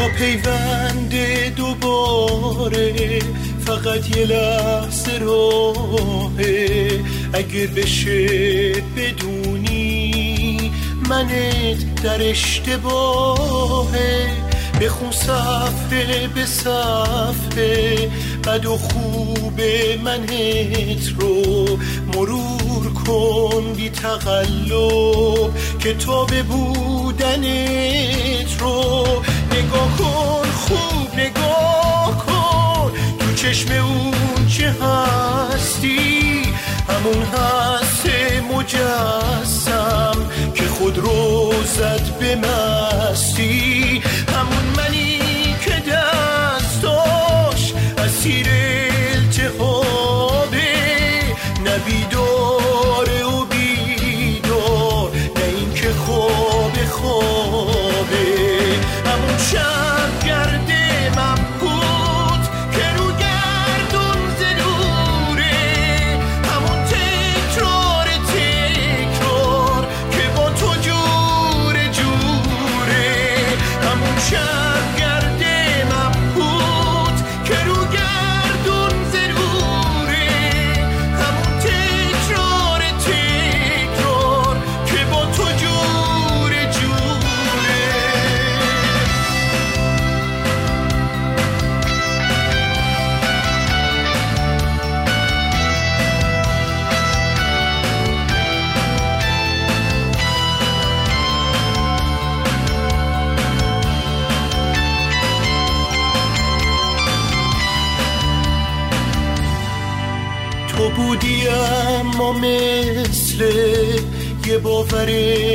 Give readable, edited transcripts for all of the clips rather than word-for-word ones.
تا پیوند دوباره فقط یه لحظه راهه. اگر بشه بدونی منت در اشتباهه، بخون صفحه به صفحه بد و خوب منت رو مرور کن بی تقلب، کتاب بودنت رو نگاه کن، خوب نگاه کن تو چشم اون چه هستی، همون هست مجسم که خود رو زد به مستی، همون منی که دستاش اسیر التهابه، نه بیداره و بیدار، نه این که خوابه خوابه، همون شب گرده مبهوت که رو گردون زنوره، همون تکرار تکرار که با تو جوره جوره، همون شب گرده مبهوت که رو گردون زنوره، همون تکرار تکرار که با تو جوره جوره. تو بودی اما مثل یه باور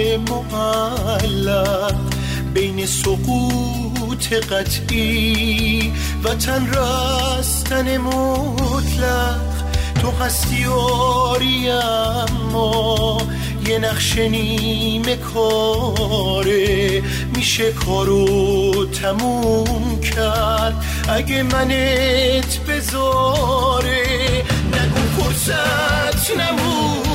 معلق بین سقوط قطعی و تن رستن مطلق، تو هستی آری اما یه نقش نیمه کاره، میشه کارو تموم کرد اگه منت بذاره، نگو فرصت نمون